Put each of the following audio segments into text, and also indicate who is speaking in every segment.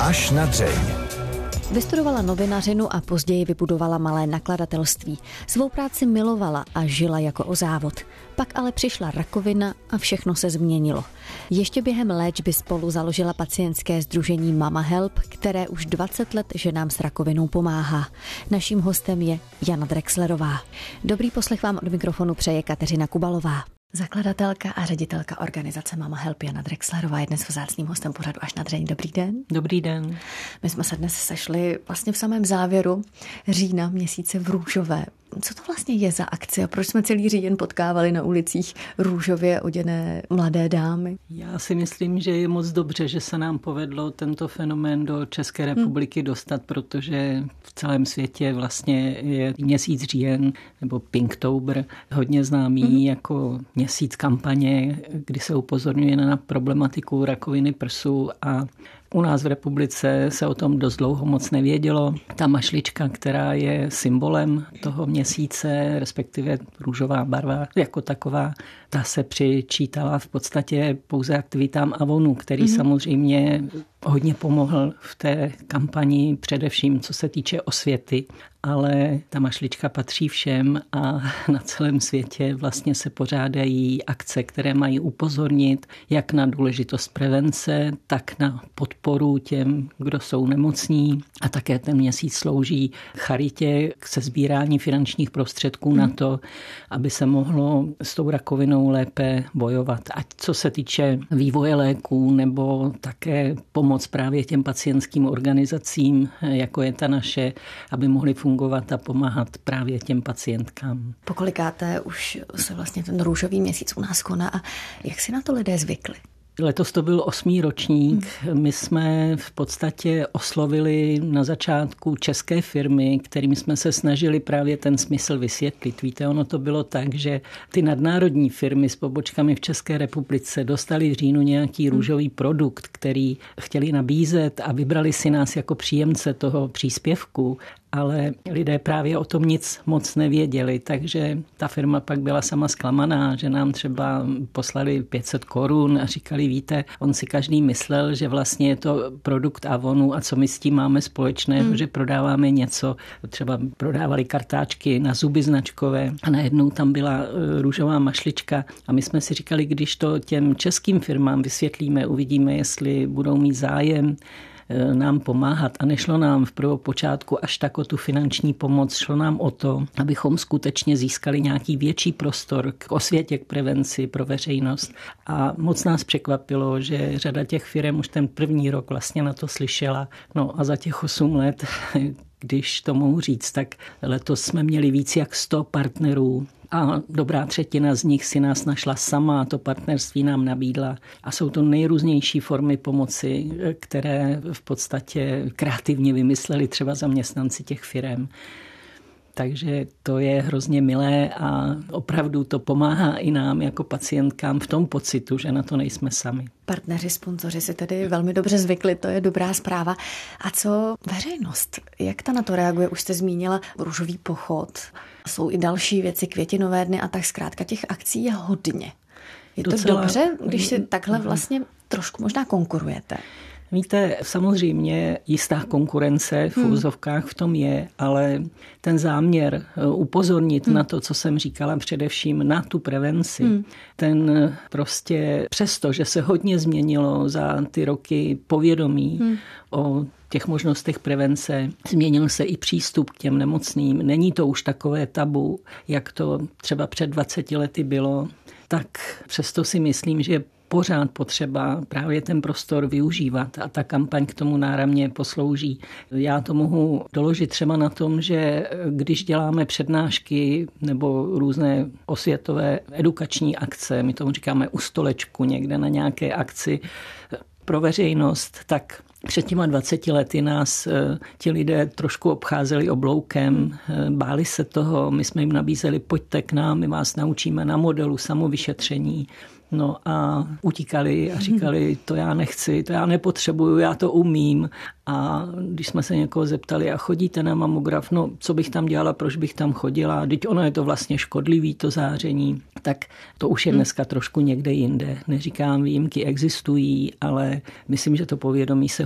Speaker 1: Až na dřeň.
Speaker 2: Vystudovala novinařinu a později vybudovala malé nakladatelství. Svou práci milovala a žila jako o závod. Pak ale přišla rakovina a všechno se změnilo. Ještě během léčby spolu založila pacientské sdružení Mama Help, které už 20 let ženám s rakovinou pomáhá. Naším hostem je Jana Drexlerová. Dobrý poslech vám od mikrofonu přeje Kateřina Kubalová. Zakladatelka a ředitelka organizace Mama Help Jana Drexlerová je dnes vzácným hostem pořadu Až na dřeň. Dobrý den.
Speaker 3: Dobrý den.
Speaker 2: My jsme se dnes sešli vlastně v samém závěru října, měsíce v růžové. Co to vlastně je za akce a proč jsme celý říjen potkávali na ulicích růžově oděné mladé dámy?
Speaker 3: Já si myslím, že je moc dobře, že se nám povedlo tento fenomén do České republiky dostat, protože v celém světě vlastně je měsíc říjen nebo Pinktober hodně známý jako měsíc kampaně, kdy se upozorňuje na problematiku rakoviny prsu a u nás v republice se o tom dost dlouho moc nevědělo. Ta mašlička, která je symbolem toho měsíce, respektive růžová barva jako taková, ta se přičítala v podstatě pouze aktivitám Avonu, který samozřejmě hodně pomohl v té kampani, především co se týče osvěty, ale ta mašlička patří všem a na celém světě vlastně se pořádají akce, které mají upozornit jak na důležitost prevence, tak na podporu těm, kdo jsou nemocní a také ten měsíc slouží charitě k sesbírání finančních prostředků na to, aby se mohlo s tou rakovinou lépe bojovat. Ať co se týče vývoje léků nebo také pomoc právě těm pacientským organizacím, jako je ta naše, aby mohly fungovat a pomáhat právě těm pacientkám.
Speaker 2: Pokolikáté už se vlastně ten růžový měsíc u nás koná a jak si na to lidé zvykli?
Speaker 3: Letos to byl 8. ročník. My jsme v podstatě oslovili na začátku české firmy, kterým jsme se snažili právě ten smysl vysvětlit. Víte, ono to bylo tak, že ty nadnárodní firmy s pobočkami v České republice dostali v říjnu nějaký růžový produkt, který chtěli nabízet a vybrali si nás jako příjemce toho příspěvku. Ale lidé právě o tom nic moc nevěděli, takže ta firma pak byla sama zklamaná, že nám třeba poslali 500 korun a říkali, víte, on si každý myslel, že vlastně je to produkt Avonu a co my s tím máme společného, že prodáváme něco, třeba prodávali kartáčky na zuby značkové a najednou tam byla růžová mašlička a my jsme si říkali, když to těm českým firmám vysvětlíme, uvidíme, jestli budou mít zájem nám pomáhat. A nešlo nám v prvopočátku až tak o tu finanční pomoc, šlo nám o to, abychom skutečně získali nějaký větší prostor k osvětě, k prevenci pro veřejnost. A moc nás překvapilo, že řada těch firm už ten první rok vlastně na to slyšela. No a za těch 8 let, když to mohu říct, tak letos jsme měli víc jak 100 partnerů. A dobrá třetina z nich si nás našla sama a to partnerství nám nabídla. A jsou to nejrůznější formy pomoci, které v podstatě kreativně vymysleli třeba zaměstnanci těch firem. Takže to je hrozně milé a opravdu to pomáhá i nám jako pacientkám v tom pocitu, že na to nejsme sami.
Speaker 2: Partneři, sponzoři si tedy velmi dobře zvykli, to je dobrá zpráva. A co veřejnost? Jak ta na to reaguje? Už jste zmínila růžový pochod. Jsou i další věci, květinové dny a tak zkrátka těch akcí je hodně. Je to dobře, když si takhle vlastně trošku možná konkurujete?
Speaker 3: Víte, samozřejmě jistá konkurence v úzovkách v tom je, ale ten záměr upozornit na to, co jsem říkala, především na tu prevenci, ten prostě přesto, že se hodně změnilo za ty roky povědomí o těch možnostech prevence, změnil se i přístup k těm nemocným. Není to už takové tabu, jak to třeba před 20 lety bylo, tak přesto si myslím, že pořád potřeba právě ten prostor využívat a ta kampaň k tomu náramně poslouží. Já to mohu doložit třeba na tom, že když děláme přednášky nebo různé osvětové edukační akce, my tomu říkáme u stolečku někde na nějaké akci pro veřejnost, tak před těma 20 lety nás ti lidé trošku obcházeli obloukem, báli se toho, my jsme jim nabízeli, pojďte k nám, my vás naučíme na modelu samovyšetření. No a utíkali a říkali, to já nechci, to já nepotřebuju, já to umím. A když jsme se někoho zeptali, a chodíte na mamograf, no co bych tam dělala, proč bych tam chodila, vždyť ono je to vlastně škodlivý, to záření, tak to už je dneska trošku někde jinde. Neříkám, výjimky existují, ale myslím, že to povědomí se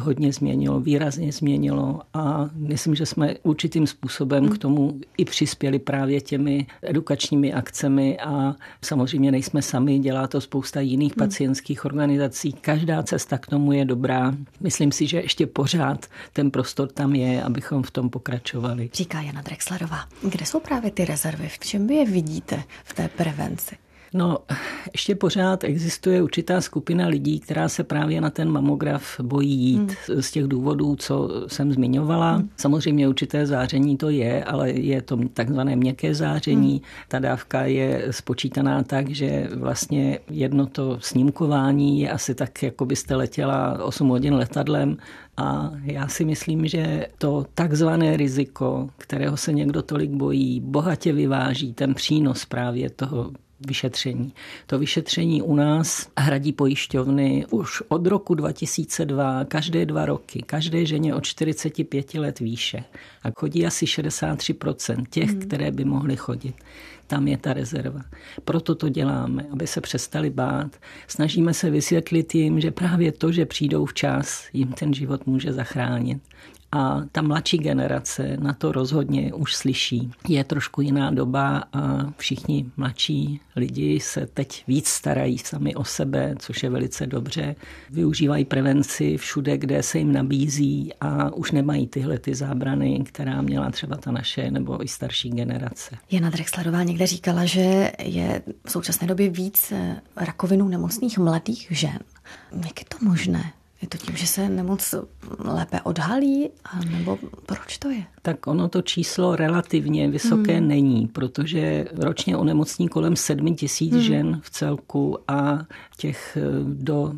Speaker 3: hodně změnilo, výrazně změnilo a myslím, že jsme určitým způsobem k tomu i přispěli právě těmi edukačními akcemi a samozřejmě nejsme sami, dělá to spousta jiných pacientských organizací. Každá cesta k tomu je dobrá. Myslím si, že ještě pořád ten prostor tam je, abychom v tom pokračovali.
Speaker 2: Říká Jana Drexlerová. Kde jsou právě ty rezervy? V čem vy je vidíte v té prevenci?
Speaker 3: No, ještě pořád existuje určitá skupina lidí, která se právě na ten mamograf bojí jít z těch důvodů, co jsem zmiňovala. Samozřejmě určité záření to je, ale je to takzvané měkké záření. Ta dávka je spočítaná tak, že vlastně jedno to snímkování je asi tak, jako byste letěla 8 hodin letadlem. A já si myslím, že to takzvané riziko, kterého se někdo tolik bojí, bohatě vyváží ten přínos právě toho vyšetření. To vyšetření u nás hradí pojišťovny už od roku 2002, každé 2 roky, každé ženě od 45 let výše. A chodí asi 63% těch, které by mohly chodit. Tam je ta rezerva. Proto to děláme, aby se přestali bát. Snažíme se vysvětlit jim, že právě to, že přijdou včas, jim ten život může zachránit. A ta mladší generace na to rozhodně už slyší. Je trošku jiná doba a všichni mladší lidi se teď víc starají sami o sebe, což je velice dobře. Využívají prevenci všude, kde se jim nabízí a už nemají tyhle ty zábrany, která měla třeba ta naše nebo i starší generace.
Speaker 2: Jana Drexlerová někde říkala, že je v současné době víc rakovinou nemocných mladých žen. Jak je to možné? Je to tím, že se nemoc lépe odhalí, nebo proč to je?
Speaker 3: Tak ono to číslo relativně vysoké není, protože ročně onemocní kolem 7 000 žen v celku a těch do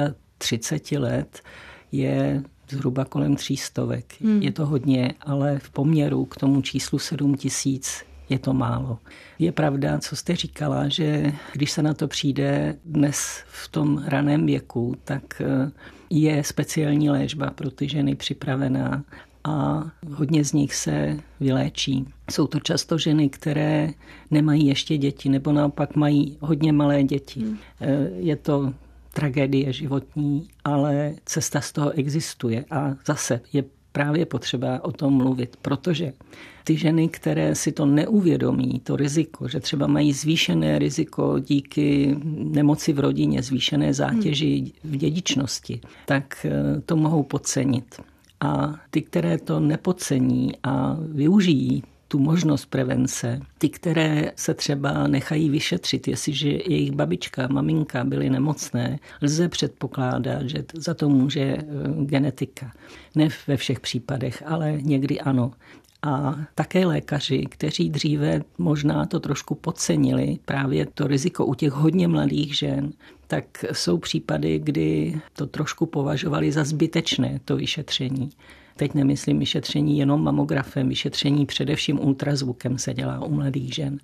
Speaker 3: 35 let je zhruba kolem 300. Je to hodně, ale v poměru k tomu číslu 7 000 je to málo. Je pravda, co jste říkala, že když se na to přijde dnes v tom raném věku, tak je speciální léčba pro ty ženy připravená a hodně z nich se vyléčí. Jsou to často ženy, které nemají ještě děti nebo naopak mají hodně malé děti. Je to tragédie životní, ale cesta z toho existuje a zase je právě potřeba o tom mluvit, protože ty ženy, které si to neuvědomí, to riziko, že třeba mají zvýšené riziko díky nemoci v rodině, zvýšené zátěži v dědičnosti, tak to mohou podcenit. A ty, které to nepodcení a využijí tu možnost prevence, ty, které se třeba nechají vyšetřit, jestliže jejich babička, maminka byly nemocné, lze předpokládat, že za to může genetika. Ne ve všech případech, ale někdy ano. A také lékaři, kteří dříve možná to trošku podcenili, právě to riziko u těch hodně mladých žen, tak jsou případy, kdy to trošku považovali za zbytečné, to vyšetření. Teď nemyslím vyšetření jenom mamografem, vyšetření především ultrazvukem se dělá u mladých žen.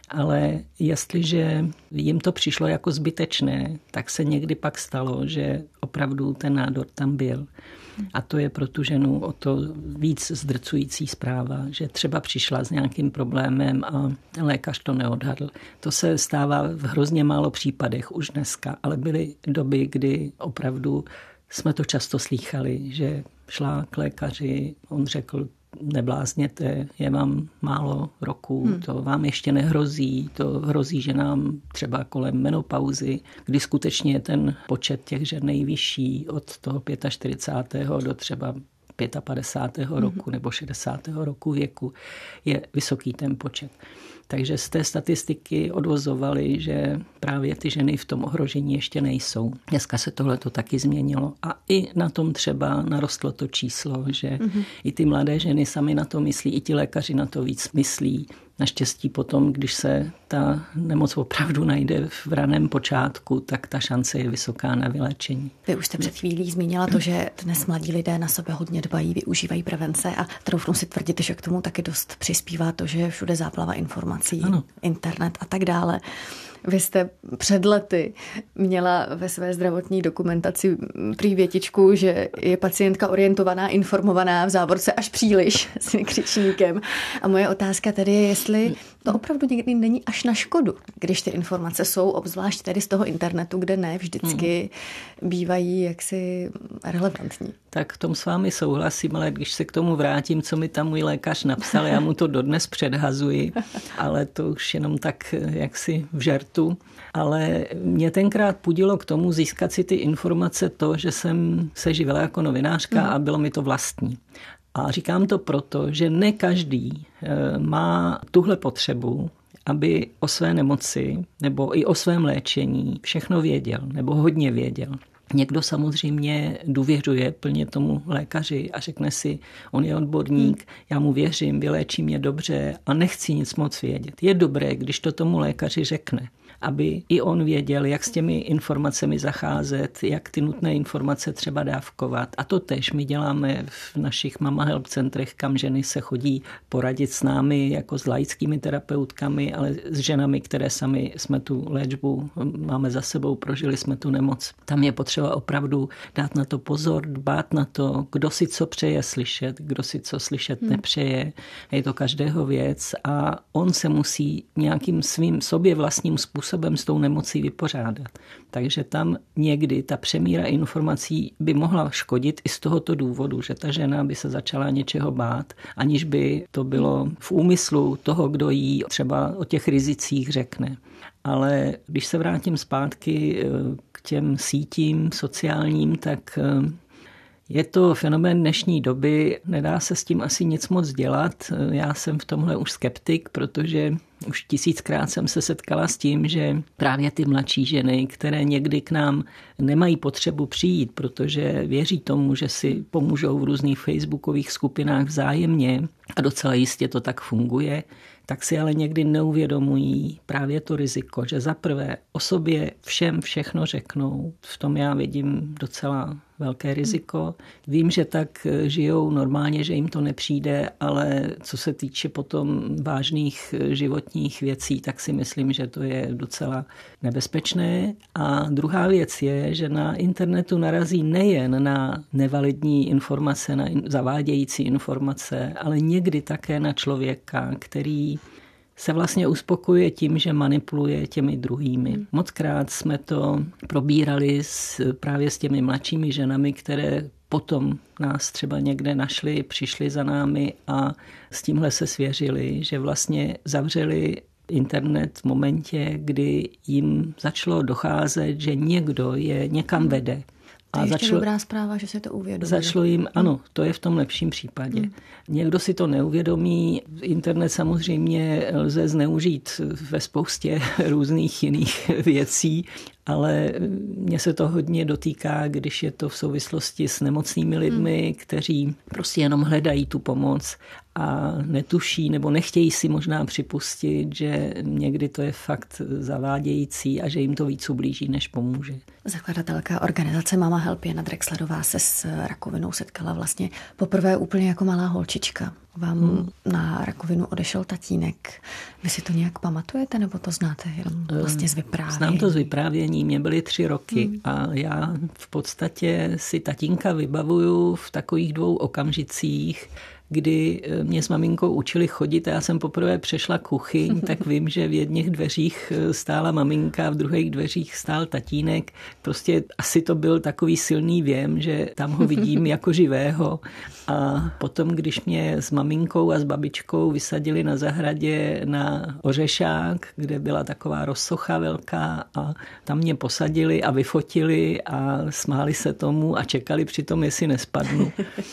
Speaker 3: Ale jestliže jim to přišlo jako zbytečné, tak se někdy pak stalo, že opravdu ten nádor tam byl. A to je pro tu ženu o to víc zdrcující zpráva, že třeba přišla s nějakým problémem a ten lékař to neodhadl. To se stává v hrozně málo případech už dneska, ale byly doby, kdy opravdu jsme to často slýchali, že šla k lékaři, on řekl, neblázněte, je vám málo roků, to vám ještě nehrozí, to hrozí, že nám třeba kolem menopauzy, kdy skutečně je ten počet těch žen nejvyšší od toho 45. do třeba 55. roku nebo 60. roku věku, je vysoký ten počet. Takže z té statistiky odvozovali, že právě ty ženy v tom ohrožení ještě nejsou. Dneska se tohleto taky změnilo a i na tom třeba narostlo to číslo, že i ty mladé ženy sami na to myslí, i ti lékaři na to víc myslí. Naštěstí potom, když se ta nemoc opravdu najde v raném počátku, tak ta šance je vysoká na vyléčení.
Speaker 2: Vy už jste před chvílí zmínila to, že dnes mladí lidé na sebe hodně dbají, využívají prevence a troufnu si tvrdit, že k tomu taky dost přispívá to, že je všude záplava informací, ano. Internet a tak dále. Vy jste před lety měla ve své zdravotní dokumentaci prý větičku, že je pacientka orientovaná, informovaná, v závorce až příliš s vykřičníkem. A moje otázka tedy je, jestli to opravdu někdy není až na škodu, když ty informace jsou, obzvlášť tedy z toho internetu, kde ne vždycky bývají jaksi relevantní.
Speaker 3: Tak v tom s vámi souhlasím, ale když se k tomu vrátím, co mi tam můj lékař napsal, já mu to dodnes předhazuji, ale to už jenom tak jaksi v žertu. Ale mě tenkrát pudilo k tomu získat si ty informace to, že jsem se živila jako novinářka a bylo mi to vlastní. A říkám to proto, že ne každý má tuhle potřebu, aby o své nemoci nebo i o svém léčení všechno věděl nebo hodně věděl. Někdo samozřejmě důvěřuje plně tomu lékaři a řekne si, on je odborník, já mu věřím, vyléčí mě dobře a nechci nic moc vědět. Je dobré, když to tomu lékaři řekne, aby i on věděl, jak s těmi informacemi zacházet, jak ty nutné informace třeba dávkovat. A to též my děláme v našich Mama Help centrech, kam ženy se chodí poradit s námi jako s laickými terapeutkami, ale s ženami, které sami jsme tu léčbu máme za sebou, prožili jsme tu nemoc. Tam je potřeba opravdu dát na to pozor, dbát na to, kdo si co přeje slyšet, kdo si co slyšet nepřeje. Je to každého věc a on se musí nějakým svým sobě vlastním způsobem s tou nemocí vypořádat. Takže tam někdy ta přemíra informací by mohla škodit i z tohoto důvodu, že ta žena by se začala něčeho bát, aniž by to bylo v úmyslu toho, kdo jí třeba o těch rizicích řekne. Ale když se vrátím zpátky k těm sítím sociálním, tak je to fenomén dnešní doby, nedá se s tím asi nic moc dělat. Já jsem v tomhle už skeptik, protože už 1000krát jsem se setkala s tím, že právě ty mladší ženy, které někdy k nám nemají potřebu přijít, protože věří tomu, že si pomůžou v různých facebookových skupinách vzájemně a docela jistě to tak funguje, tak si ale někdy neuvědomují právě to riziko, že zaprvé o sobě všem všechno řeknou. V tom já vidím docela velké riziko. Vím, že tak žijou normálně, že jim to nepřijde, ale co se týče potom vážných životních věcí, tak si myslím, že to je docela nebezpečné. A druhá věc je, že na internetu narazí nejen na nevalidní informace, na zavádějící informace, ale někdy také na člověka, který se vlastně uspokojuje tím, že manipuluje těmi druhými. Mockrát jsme to probírali právě s těmi mladšími ženami, které potom nás třeba někde našli, přišli za námi a s tímhle se svěřili, že vlastně zavřeli internet v momentě, kdy jim začalo docházet, že někdo je někam vede.
Speaker 2: To je ještě dobrá zpráva, že se to uvědomí.
Speaker 3: Začalo jim, ano, to je v tom lepším případě. Někdo si to neuvědomí. Internet samozřejmě lze zneužít ve spoustě různých jiných věcí, ale mně se to hodně dotýká, když je to v souvislosti s nemocnými lidmi, kteří prostě jenom hledají tu pomoc a netuší nebo nechtějí si možná připustit, že někdy to je fakt zavádějící a že jim to víc ublíží, než pomůže.
Speaker 2: Zakladatelka organizace Mama Help Jana Drexlerová se s rakovinou setkala vlastně poprvé úplně jako malá holčička. Vám na rakovinu odešel tatínek. Vy si to nějak pamatujete, nebo to znáte jenom vlastně z vyprávění?
Speaker 3: Znám to z vyprávění, mě byly 3 roky a já v podstatě si tatínka vybavuju v takových 2 okamžicích, kdy mě s maminkou učili chodit a já jsem poprvé přešla kuchyň, tak vím, že v jedných dveřích stála maminka, v druhých dveřích stál tatínek. Prostě asi to byl takový silný věm, že tam ho vidím jako živého. A potom, když mě s maminkou a s babičkou vysadili na zahradě na ořešák, kde byla taková rozsocha velká a tam mě posadili a vyfotili a smáli se tomu a čekali přitom, jestli nespadnu.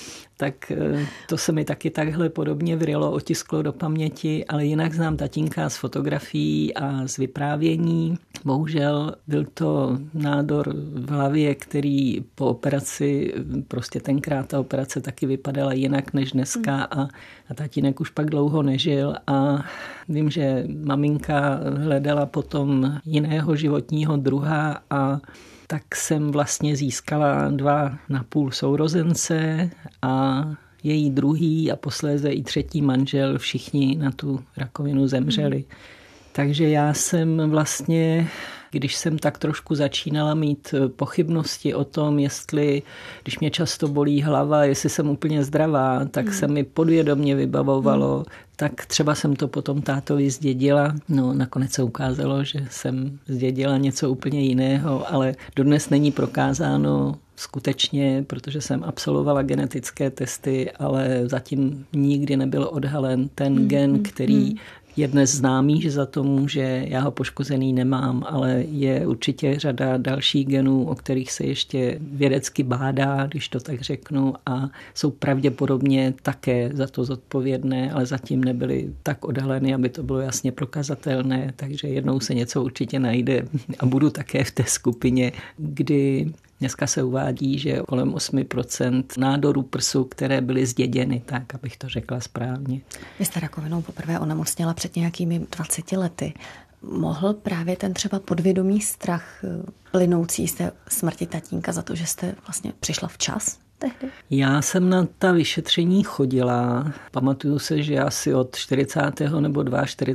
Speaker 3: Tak to se mi taky takhle podobně vrylo, otisklo do paměti, ale jinak znám tatínka z fotografií a z vyprávění. Bohužel byl to nádor v hlavě, který po operaci, prostě tenkrát ta operace taky vypadala jinak než dneska a tatínek už pak dlouho nežil a vím, že maminka hledala potom jiného životního druha a tak jsem vlastně získala 2,5 sourozence a její druhý a posléze i 3. manžel, všichni na tu rakovinu zemřeli. Takže já jsem vlastně, když jsem tak trošku začínala mít pochybnosti o tom, jestli, když mě často bolí hlava, jestli jsem úplně zdravá, tak se mi podvědomě vybavovalo, tak třeba jsem to potom tátovi zdědila. No, nakonec se ukázalo, že jsem zdědila něco úplně jiného, ale dodnes není prokázáno skutečně, protože jsem absolvovala genetické testy, ale zatím nikdy nebyl odhalen ten gen, který je dnes známý, že za to může, já ho poškozený nemám, ale je určitě řada dalších genů, o kterých se ještě vědecky bádá, když to tak řeknu, a jsou pravděpodobně také za to zodpovědné, ale zatím nebyly tak odhaleny, aby to bylo jasně prokazatelné, takže jednou se něco určitě najde a budu také v té skupině, kdy dneska se uvádí, že kolem 8% nádorů prsu, které byly zděděny, tak abych to řekla správně.
Speaker 2: Vy jste rakovinou poprvé onemocněla před nějakými 20 lety. Mohl právě ten třeba podvědomý strach plynoucí z té smrti tatínka za to, že jste vlastně přišla včas tehdy?
Speaker 3: Já jsem na ta vyšetření chodila. Pamatuju se, že asi od 40. nebo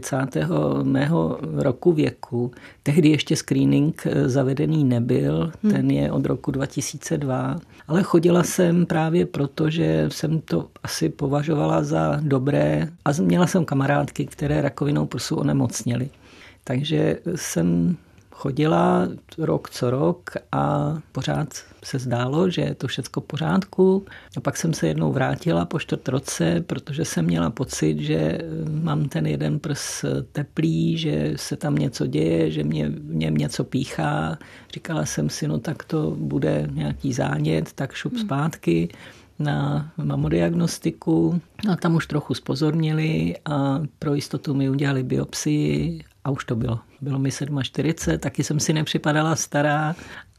Speaker 3: 42. mého roku věku. Tehdy ještě screening zavedený nebyl, ten je od roku 2002. Ale chodila jsem právě proto, že jsem to asi považovala za dobré a měla jsem kamarádky, které rakovinou prsu onemocněly. Takže jsem chodila rok co rok a pořád se zdálo, že je to všecko v pořádku. A pak jsem se jednou vrátila po 4 roce, protože jsem měla pocit, že mám ten jeden prs teplý, že se tam něco děje, že mě něco píchá. Říkala jsem si, no tak to bude nějaký zánět, tak šup zpátky na mamodiagnostiku. A tam už trochu zpozornili a pro jistotu mi udělali biopsii a už to bylo. Bylo mi 47, taky jsem si nepřipadala stará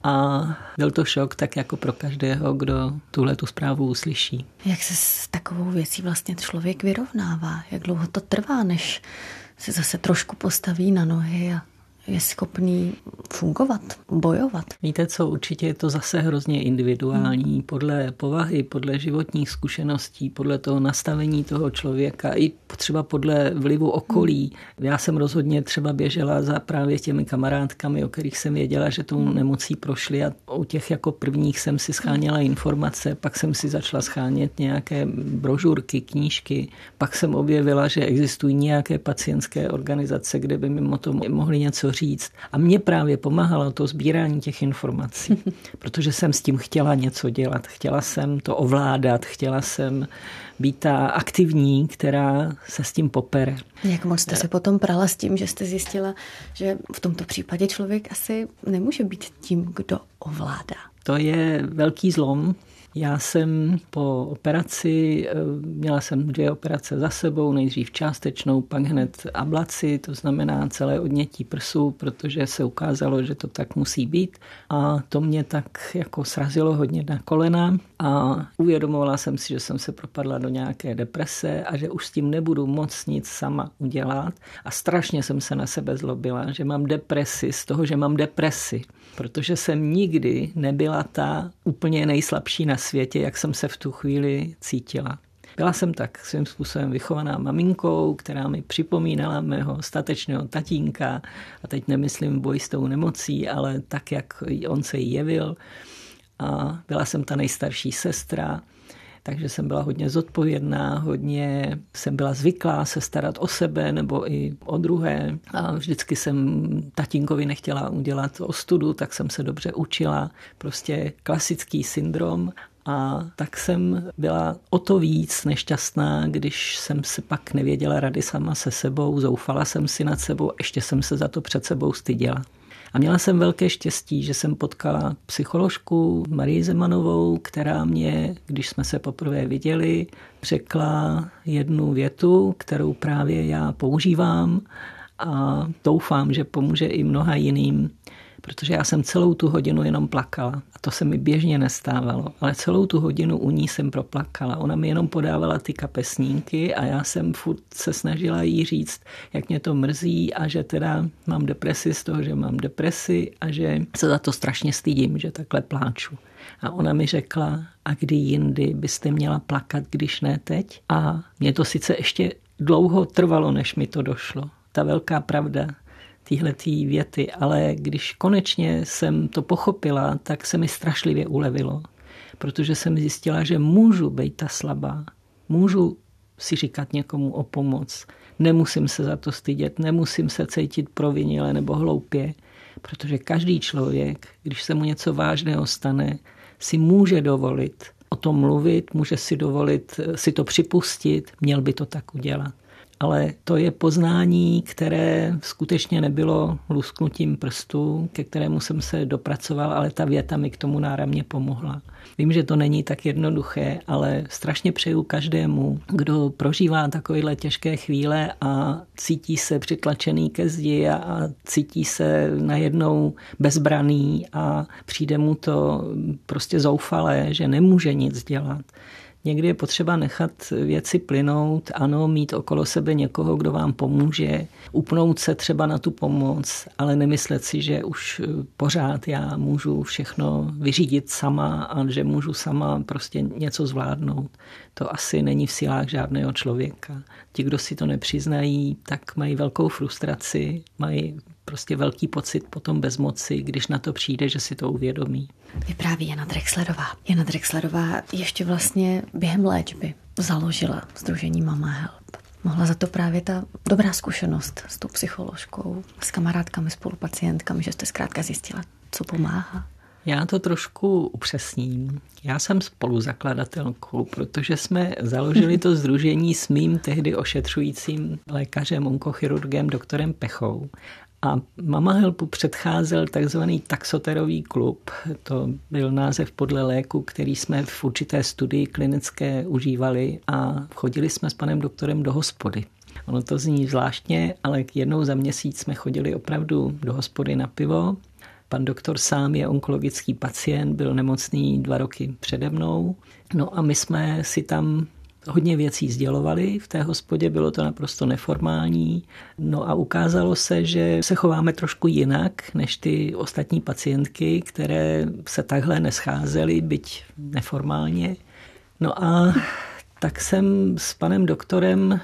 Speaker 3: a byl to šok, tak jako pro každého, kdo tuhletu zprávu uslyší.
Speaker 2: Jak se s takovou věcí vlastně člověk vyrovnává? Jak dlouho to trvá, než se zase trošku postaví na nohy a je schopný fungovat, bojovat?
Speaker 3: Víte co, určitě je to zase hrozně individuální, podle povahy, podle životních zkušeností, podle toho nastavení toho člověka i třeba podle vlivu okolí. Já jsem rozhodně třeba běžela za právě těmi kamarádkami, o kterých jsem věděla, že tou nemocí prošli a u těch jako prvních jsem si scháněla informace, pak jsem si začala schánět nějaké brožurky, knížky, pak jsem objevila, že existují nějaké pacientské organizace, kde by mi o tom mohli něco říct. A mě právě pomáhalo to sbírání těch informací, protože jsem s tím chtěla něco dělat. Chtěla jsem to ovládat, chtěla jsem být ta aktivní, která se s tím popere.
Speaker 2: Jak moc jste se potom prala s tím, že jste zjistila, že v tomto případě člověk asi nemůže být tím, kdo ovládá?
Speaker 3: To je velký zlom. Já jsem po operaci, měla jsem 2 operace za sebou, nejdřív částečnou, pak hned ablaci, to znamená celé odnětí prsu, protože se ukázalo, že to tak musí být. A to mě tak jako srazilo hodně na kolena a uvědomovala jsem si, že jsem se propadla do nějaké deprese a že už s tím nebudu moc nic sama udělat. A strašně jsem se na sebe zlobila, že mám depresi z toho, že mám depresi, protože jsem nikdy nebyla ta úplně nejslabší na světě, jak jsem se v tu chvíli cítila. Byla jsem tak svým způsobem vychovaná maminkou, která mi připomínala mého statečného tatínka, a teď nemyslím v boji s tou nemocí, ale tak, jak on se jí jevil. A byla jsem ta nejstarší sestra, takže jsem byla hodně zodpovědná, hodně jsem byla zvyklá se starat o sebe nebo i o druhé. A vždycky jsem tatínkovi nechtěla udělat ostudu, tak jsem se dobře učila. Prostě klasický syndrom. A tak jsem byla o to víc nešťastná, když jsem se pak nevěděla rady sama se sebou, zoufala jsem si nad sebou, ještě jsem se za to před sebou styděla. A měla jsem velké štěstí, že jsem potkala psycholožku Marii Zemanovou, která mě, když jsme se poprvé viděli, řekla jednu větu, kterou právě já používám a doufám, že pomůže i mnoha jiným, protože já jsem celou tu hodinu jenom plakala. A to se mi běžně nestávalo, ale celou tu hodinu u ní jsem proplakala. Ona mi jenom podávala ty kapesníky a já jsem furt se snažila jí říct, jak mě to mrzí a že teda mám depresi z toho, že mám depresi a že se za to strašně stydím, že takhle pláču. A ona mi řekla, a kdy jindy byste měla plakat, když ne teď? A mě to sice ještě dlouho trvalo, než mi to došlo. ta velká pravda téhletý věty, ale když konečně jsem to pochopila, tak se mi strašlivě ulevilo, protože jsem zjistila, že můžu být ta slabá, můžu si říkat někomu o pomoc, nemusím se za to stydět, nemusím se cítit provinile nebo hloupě, protože každý člověk, když se mu něco vážného stane, si může dovolit o tom mluvit, může si dovolit si to připustit, měl by to tak udělat. Ale to je poznání, které skutečně nebylo lusknutím prstů, ke kterému jsem se dopracoval, ale ta věta mi k tomu náramně pomohla. Vím, že to není tak jednoduché, ale strašně přeju každému, kdo prožívá takovéhle těžké chvíle a cítí se přitlačený ke zdi a cítí se najednou bezbraný a přijde mu to prostě zoufalé, že nemůže nic dělat. Někdy je potřeba nechat věci plynout, ano, mít okolo sebe někoho, kdo vám pomůže, upnout se třeba na tu pomoc, ale nemyslet si, že už pořád já můžu všechno vyřídit sama a že můžu sama prostě něco zvládnout. To asi není v silách žádného člověka. Ti, kdo si to nepřiznají, tak mají velkou frustraci, mají prostě velký pocit potom bezmoci, když na to přijde, že si to uvědomí.
Speaker 2: Vypráví Jana Drexlerová. Jana Drexlerová ještě vlastně během léčby založila sdružení Mama Help. Mohla za to právě ta dobrá zkušenost s tou psycholožkou, s kamarádkami, spolupacientkami, že jste zkrátka zjistila, co pomáhá?
Speaker 3: Já to trošku upřesním. Já jsem spoluzakladatelkou, protože jsme založili to sdružení s mým tehdy ošetřujícím lékařem, onkochirurgem, doktorem Pechou. A Mama Helpu předcházel takzvaný taxoterový klub. To byl název podle léku, který jsme v určité studii klinické užívali a chodili jsme s panem doktorem do hospody. Ono to zní zvláštně, ale jednou za měsíc jsme chodili opravdu do hospody na pivo. Pan doktor sám je onkologický pacient, byl nemocný 2 roky přede mnou. No a my jsme si tam hodně věcí sdělovali v té hospodě, bylo to naprosto neformální. No a ukázalo se, že se chováme trošku jinak než ty ostatní pacientky, které se takhle nescházely, byť neformálně. No a tak jsem s panem doktorem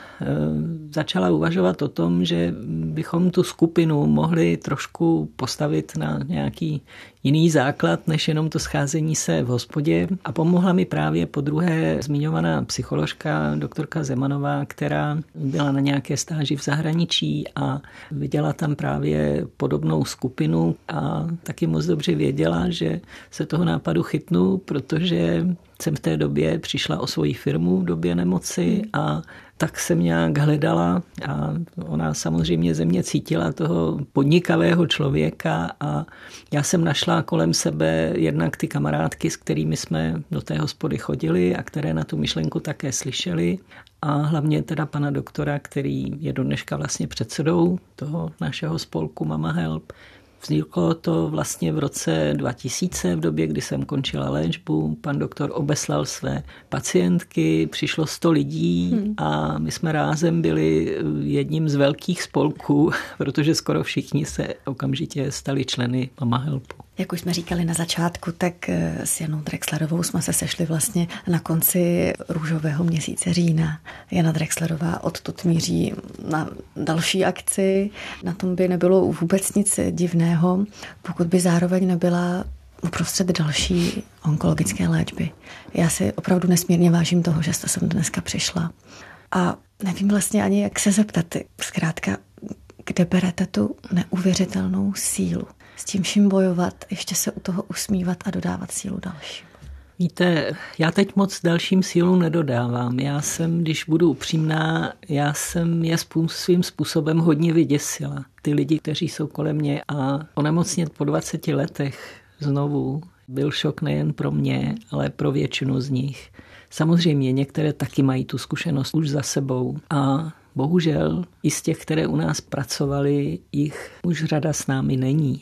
Speaker 3: začala uvažovat o tom, že bychom tu skupinu mohli trošku postavit na nějaký jiný základ, než jenom to scházení se v hospodě. A pomohla mi právě podruhé zmiňovaná psycholožka, doktorka Zemanová, která byla na nějaké stáži v zahraničí a viděla tam právě podobnou skupinu a taky moc dobře věděla, že se toho nápadu chytnu, protože jsem v té době přišla o svoji firmu v době nemoci a tak jsem nějak hledala a ona samozřejmě ze mě cítila toho podnikavého člověka a já jsem našla kolem sebe jednak ty kamarádky, s kterými jsme do té hospody chodili a které na tu myšlenku také slyšeli a hlavně teda pana doktora, který je do dneška vlastně předsedou toho našeho spolku Mama Help. Vzniklo to vlastně v roce 2000, v době, kdy jsem končila léčbu. Pan doktor obeslal své pacientky, přišlo 100 lidí a my jsme rázem byli jedním z velkých spolků, protože skoro všichni se okamžitě stali členy Mama Helpu.
Speaker 2: Jak už jsme říkali na začátku, tak s Janou Drexlerovou jsme se sešli vlastně na konci růžového měsíce října. Jana Drexlerová odtud míří na další akci. Na tom by nebylo vůbec nic divného, pokud by zároveň nebyla uprostřed další onkologické léčby. Já si opravdu nesmírně vážím toho, že jste sem dneska přišla. A nevím vlastně ani, jak se zeptat. Zkrátka, kde berete tu neuvěřitelnou sílu? S tím vším bojovat, ještě se u toho usmívat a dodávat sílu dalším.
Speaker 3: Víte, já teď moc dalším sílu nedodávám. Já jsem, když budu upřímná, já jsem je svým způsobem hodně vyděsila. Ty lidi, kteří jsou kolem mě a onemocnět po 20 letech znovu byl šok nejen pro mě, ale pro většinu z nich. Samozřejmě některé taky mají tu zkušenost už za sebou a bohužel i z těch, které u nás pracovali, jich už řada s námi není.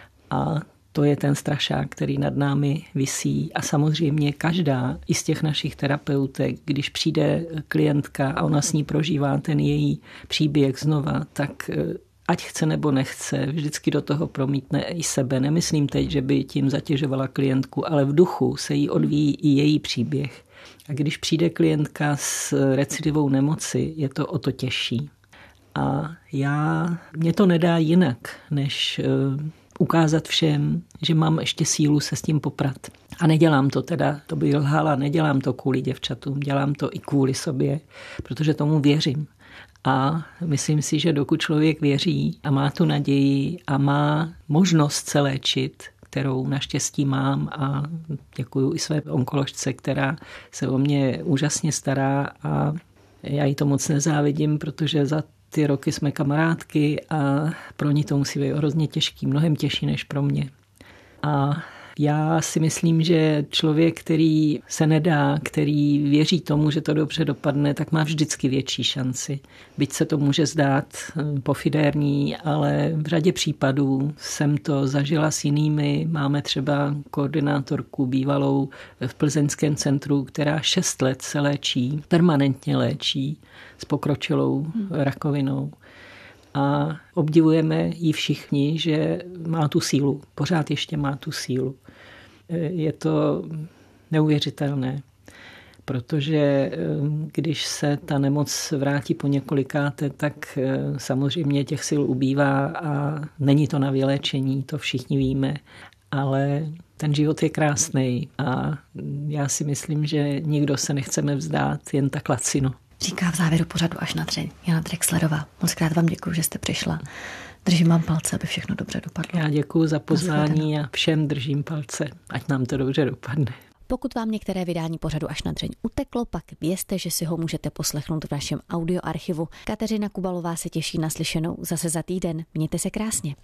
Speaker 3: A to je ten strašák, který nad námi visí. A samozřejmě každá i z těch našich terapeutek, když přijde klientka a ona s ní prožívá ten její příběh znova, tak ať chce nebo nechce, vždycky do toho promítne i sebe. Nemyslím teď, že by tím zatěžovala klientku, ale v duchu se jí odvíjí i její příběh. A když přijde klientka s recidivou nemoci, je to o to těžší. A mě to nedá jinak, než ukázat všem, že mám ještě sílu se s tím poprat. A nedělám to teda, to by lhala, nedělám to kvůli děvčatům, dělám to i kvůli sobě, protože tomu věřím. A myslím si, že dokud člověk věří a má tu naději a má možnost se léčit, kterou naštěstí mám, a děkuju i své onkoložce, která se o mě úžasně stará, a já jí to moc nezávidím, protože za ty roky jsme kamarádky a pro ní to musí být hrozně těžký, mnohem těžší než pro mě. A já si myslím, že člověk, který se nedá, který věří tomu, že to dobře dopadne, tak má vždycky větší šanci. Byť se to může zdát pofidérní, ale v řadě případů jsem to zažila s jinými. Máme třeba koordinátorku bývalou v plzeňském centru, která 6 let se léčí, permanentně léčí s pokročilou rakovinou. A obdivujeme ji všichni, že má tu sílu, pořád ještě má tu sílu. Je to neuvěřitelné, protože když se ta nemoc vrátí po několikáté, tak samozřejmě těch sil ubývá a není to na vyléčení, to všichni víme, ale ten život je krásný a já si myslím, že nikdo se nechceme vzdát jen tak lacino.
Speaker 2: Říká v závěru pořadu Až na dřeň Jana Drexlerová. Moc krát vám děkuji, že jste přišla. Držím vám palce, aby všechno dobře dopadlo.
Speaker 3: Já děkuji za pozvání a všem držím palce, ať nám to dobře dopadne.
Speaker 2: Pokud vám některé vydání pořadu Až na dřeň uteklo, pak vězte, že si ho můžete poslechnout v našem audioarchivu. Kateřina Kubalová se těší na slyšenou zase za týden. Mějte se krásně.